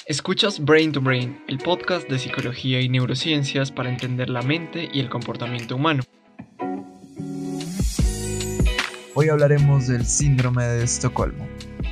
Escuchas Brain to Brain, el podcast de psicología y neurociencias para entender la mente y el comportamiento humano. Hoy hablaremos del síndrome de Estocolmo.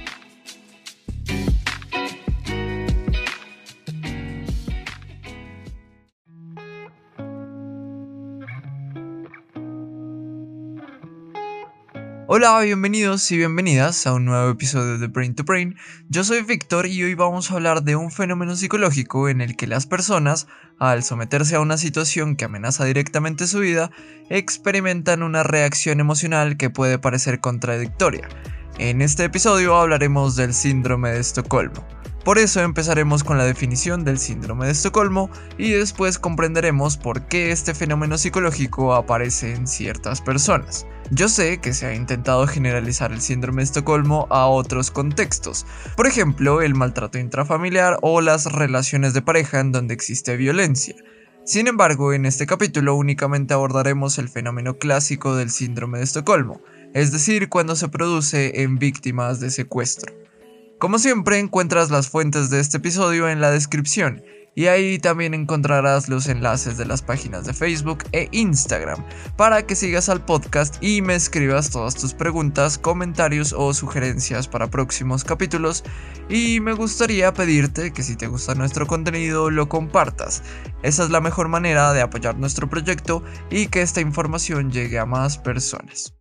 Hola, bienvenidos y bienvenidas a un nuevo episodio de Brain to Brain. Yo soy Víctor y hoy vamos a hablar de un fenómeno psicológico en el que las personas, al someterse a una situación que amenaza directamente su vida, experimentan una reacción emocional que puede parecer contradictoria. En este episodio hablaremos del síndrome de Estocolmo. Por eso empezaremos con la definición del síndrome de Estocolmo y después comprenderemos por qué este fenómeno psicológico aparece en ciertas personas. Yo sé que se ha intentado generalizar el síndrome de Estocolmo a otros contextos, por ejemplo, el maltrato intrafamiliar o las relaciones de pareja en donde existe violencia. Sin embargo, en este capítulo únicamente abordaremos el fenómeno clásico del síndrome de Estocolmo, es decir, cuando se produce en víctimas de secuestro. Como siempre, encuentras las fuentes de este episodio en la descripción, y ahí también encontrarás los enlaces de las páginas de Facebook e Instagram para que sigas al podcast y me escribas todas tus preguntas, comentarios o sugerencias para próximos capítulos. Y me gustaría pedirte que si te gusta nuestro contenido lo compartas. Esa es la mejor manera de apoyar nuestro proyecto y que esta información llegue a más personas.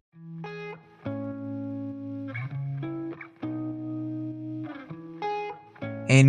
En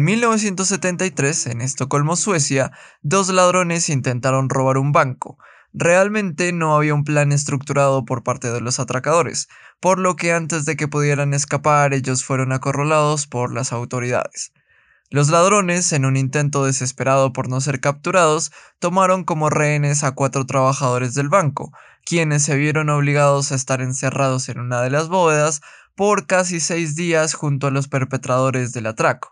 1973, en Estocolmo, Suecia, dos ladrones intentaron robar un banco. Realmente no había un plan estructurado por parte de los atracadores, por lo que antes de que pudieran escapar ellos fueron acorralados por las autoridades. Los ladrones, en un intento desesperado por no ser capturados, tomaron como rehenes a 4 trabajadores del banco, quienes se vieron obligados a estar encerrados en una de las bóvedas por casi 6 días junto a los perpetradores del atraco.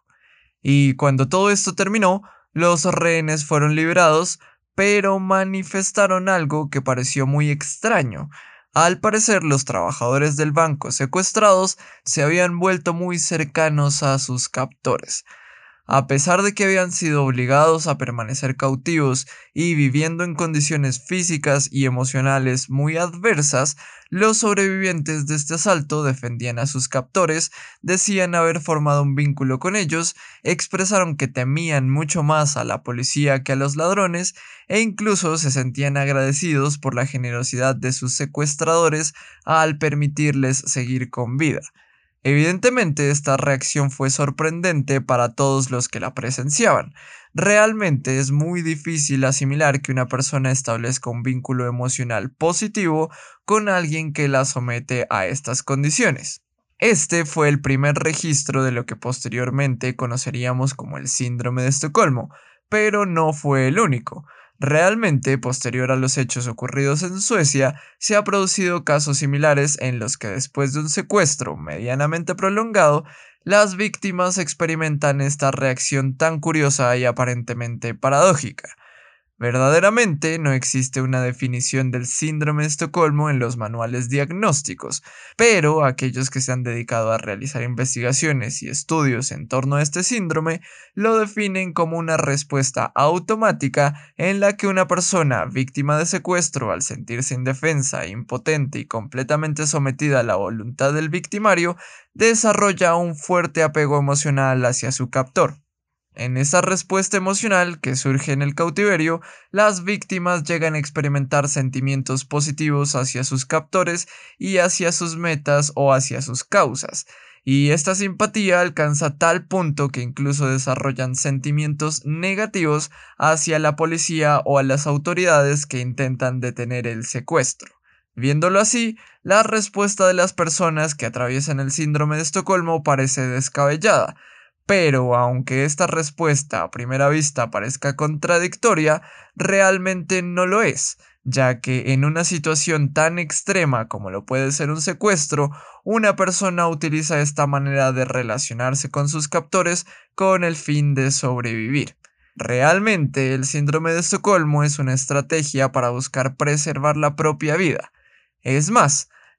Y cuando todo esto terminó, los rehenes fueron liberados, pero manifestaron algo que pareció muy extraño. Al parecer, los trabajadores del banco secuestrados se habían vuelto muy cercanos a sus captores. A pesar de que habían sido obligados a permanecer cautivos y viviendo en condiciones físicas y emocionales muy adversas, los sobrevivientes de este asalto defendían a sus captores, decían haber formado un vínculo con ellos, expresaron que temían mucho más a la policía que a los ladrones e incluso se sentían agradecidos por la generosidad de sus secuestradores al permitirles seguir con vida. Evidentemente, esta reacción fue sorprendente para todos los que la presenciaban. Realmente es muy difícil asimilar que una persona establezca un vínculo emocional positivo con alguien que la somete a estas condiciones. Este fue el primer registro de lo que posteriormente conoceríamos como el síndrome de Estocolmo, pero no fue el único. Realmente, posterior a los hechos ocurridos en Suecia, se han producido casos similares en los que después de un secuestro medianamente prolongado, las víctimas experimentan esta reacción tan curiosa y aparentemente paradójica. Verdaderamente no existe una definición del síndrome de Estocolmo en los manuales diagnósticos, pero aquellos que se han dedicado a realizar investigaciones y estudios en torno a este síndrome lo definen como una respuesta automática en la que una persona víctima de secuestro, al sentirse indefensa, impotente y completamente sometida a la voluntad del victimario, desarrolla un fuerte apego emocional hacia su captor. En esa respuesta emocional que surge en el cautiverio, las víctimas llegan a experimentar sentimientos positivos hacia sus captores y hacia sus metas o hacia sus causas. Y esta simpatía alcanza tal punto que incluso desarrollan sentimientos negativos hacia la policía o a las autoridades que intentan detener el secuestro. Viéndolo así, la respuesta de las personas que atraviesan el síndrome de Estocolmo parece descabellada. Pero aunque esta respuesta a primera vista parezca contradictoria, realmente no lo es, ya que en una situación tan extrema como lo puede ser un secuestro, una persona utiliza esta manera de relacionarse con sus captores con el fin de sobrevivir. Realmente, el síndrome de Estocolmo es una estrategia para buscar preservar la propia vida. Es más,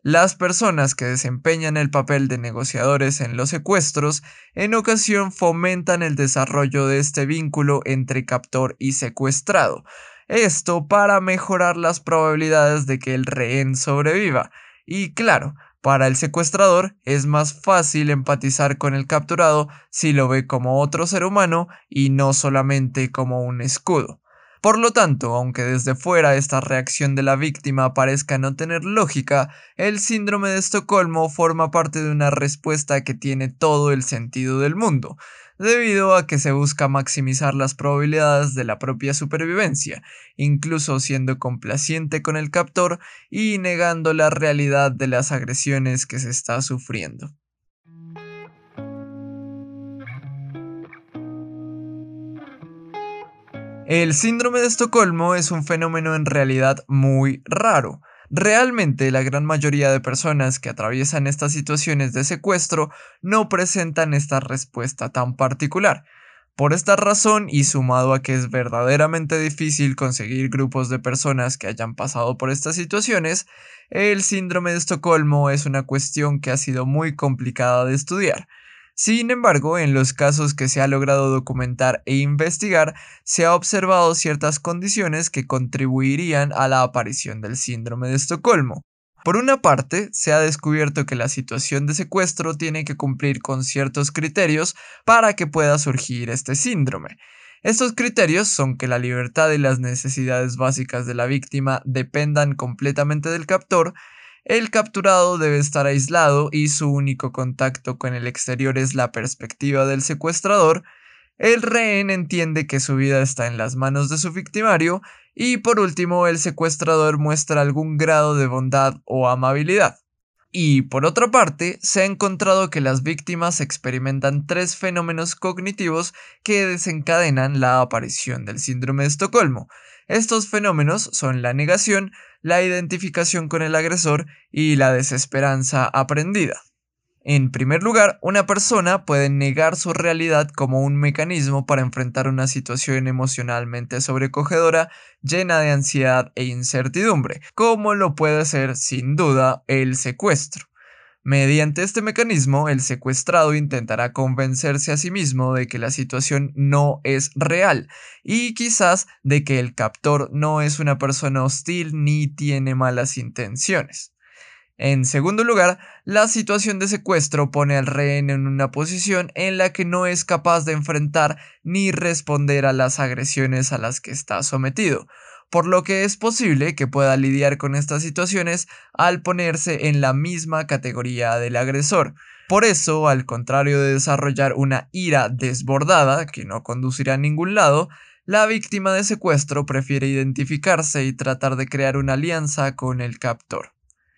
Las personas que desempeñan el papel de negociadores en los secuestros en ocasión fomentan el desarrollo de este vínculo entre captor y secuestrado. Esto para mejorar las probabilidades de que el rehén sobreviva. Y claro, para el secuestrador es más fácil empatizar con el capturado si lo ve como otro ser humano y no solamente como un escudo. Por lo tanto, aunque desde fuera esta reacción de la víctima parezca no tener lógica, el síndrome de Estocolmo forma parte de una respuesta que tiene todo el sentido del mundo, debido a que se busca maximizar las probabilidades de la propia supervivencia, incluso siendo complaciente con el captor y negando la realidad de las agresiones que se está sufriendo. El síndrome de Estocolmo es un fenómeno en realidad muy raro. Realmente la gran mayoría de personas que atraviesan estas situaciones de secuestro no presentan esta respuesta tan particular. Por esta razón y sumado a que es verdaderamente difícil conseguir grupos de personas que hayan pasado por estas situaciones, el síndrome de Estocolmo es una cuestión que ha sido muy complicada de estudiar. Sin embargo, en los casos que se ha logrado documentar e investigar, se ha observado ciertas condiciones que contribuirían a la aparición del síndrome de Estocolmo. Por una parte, se ha descubierto que la situación de secuestro tiene que cumplir con ciertos criterios para que pueda surgir este síndrome. Estos criterios son que la libertad y las necesidades básicas de la víctima dependan completamente del captor, el capturado debe estar aislado y su único contacto con el exterior es la perspectiva del secuestrador, el rehén entiende que su vida está en las manos de su victimario y por último el secuestrador muestra algún grado de bondad o amabilidad. Y por otra parte, se ha encontrado que las víctimas experimentan tres fenómenos cognitivos que desencadenan la aparición del síndrome de Estocolmo. Estos fenómenos son la negación, la identificación con el agresor y la desesperanza aprendida. En primer lugar, una persona puede negar su realidad como un mecanismo para enfrentar una situación emocionalmente sobrecogedora, llena de ansiedad e incertidumbre, como lo puede ser sin duda el secuestro. Mediante este mecanismo, el secuestrado intentará convencerse a sí mismo de que la situación no es real y quizás de que el captor no es una persona hostil ni tiene malas intenciones. En segundo lugar, la situación de secuestro pone al rehén en una posición en la que no es capaz de enfrentar ni responder a las agresiones a las que está sometido, por lo que es posible que pueda lidiar con estas situaciones al ponerse en la misma categoría del agresor. Por eso, al contrario de desarrollar una ira desbordada, que no conducirá a ningún lado, la víctima de secuestro prefiere identificarse y tratar de crear una alianza con el captor.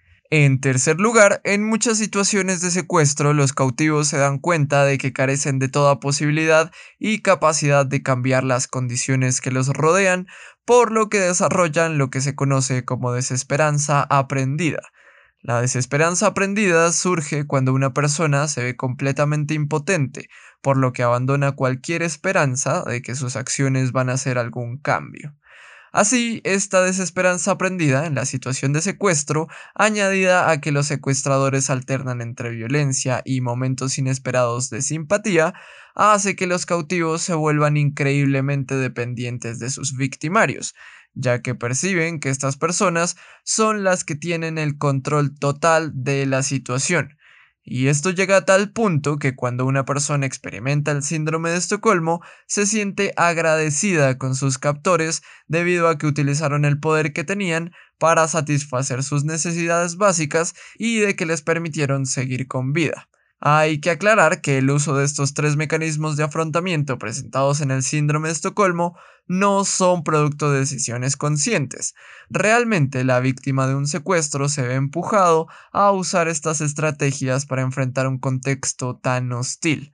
En tercer lugar, en muchas situaciones de secuestro, los cautivos se dan cuenta de que carecen de toda posibilidad y capacidad de cambiar las condiciones que los rodean, por lo que desarrollan lo que se conoce como desesperanza aprendida. La desesperanza aprendida surge cuando una persona se ve completamente impotente, por lo que abandona cualquier esperanza de que sus acciones van a hacer algún cambio. Así, esta desesperanza aprendida en la situación de secuestro, añadida a que los secuestradores alternan entre violencia y momentos inesperados de simpatía, hace que los cautivos se vuelvan increíblemente dependientes de sus victimarios, ya que perciben que estas personas son las que tienen el control total de la situación. Y esto llega a tal punto que cuando una persona experimenta el síndrome de Estocolmo, se siente agradecida con sus captores debido a que utilizaron el poder que tenían para satisfacer sus necesidades básicas y de que les permitieron seguir con vida. Hay que aclarar que el uso de estos tres mecanismos de afrontamiento presentados en el síndrome de Estocolmo no son producto de decisiones conscientes. Realmente la víctima de un secuestro se ve empujado a usar estas estrategias para enfrentar un contexto tan hostil.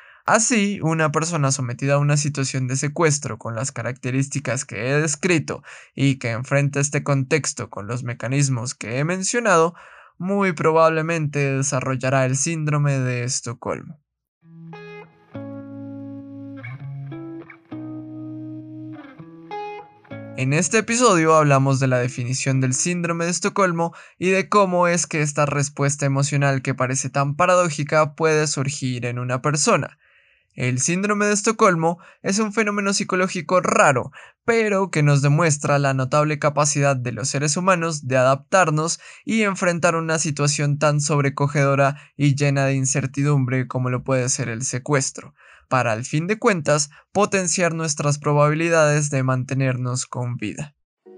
Así, una persona sometida a una situación de secuestro con las características que he descrito y que enfrenta este contexto con los mecanismos que he mencionado, muy probablemente desarrollará el síndrome de Estocolmo. En este episodio hablamos de la definición del síndrome de Estocolmo y de cómo es que esta respuesta emocional que parece tan paradójica puede surgir en una persona. El síndrome de Estocolmo es un fenómeno psicológico raro, pero que nos demuestra la notable capacidad de los seres humanos de adaptarnos y enfrentar una situación tan sobrecogedora y llena de incertidumbre como lo puede ser el secuestro, para al fin de cuentas potenciar nuestras probabilidades de mantenernos con vida.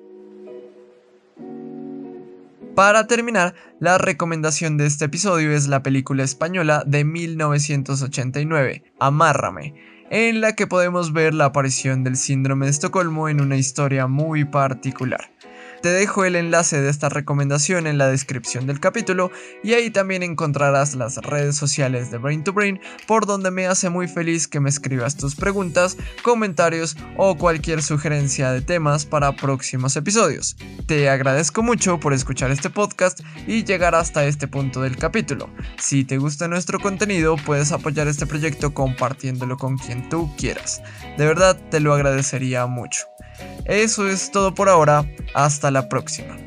Para terminar, la recomendación de este episodio es la película española de 1989, Amárrame, en la que podemos ver la aparición del síndrome de Estocolmo en una historia muy particular. Te dejo el enlace de esta recomendación en la descripción del capítulo y ahí también encontrarás las redes sociales de Brain to Brain, por donde me hace muy feliz que me escribas tus preguntas, comentarios o cualquier sugerencia de temas para próximos episodios. Te agradezco mucho por escuchar este podcast y llegar hasta este punto del capítulo. Si te gusta nuestro contenido, puedes apoyar este proyecto compartiéndolo con quien tú quieras. De verdad te lo agradecería mucho. Eso es todo por ahora, hasta la próxima.